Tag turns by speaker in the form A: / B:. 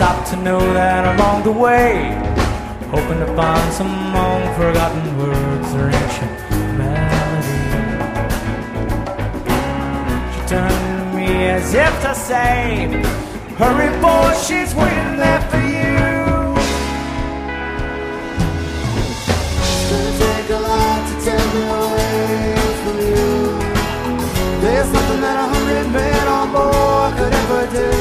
A: stop to know that along the way, hoping to find some long-forgotten words or ancient melody. She turned to me as if to say, hurry boy, she's waiting there for you. It's gonna take a lot to take me away from you. There's nothing that 100 men on board could ever do.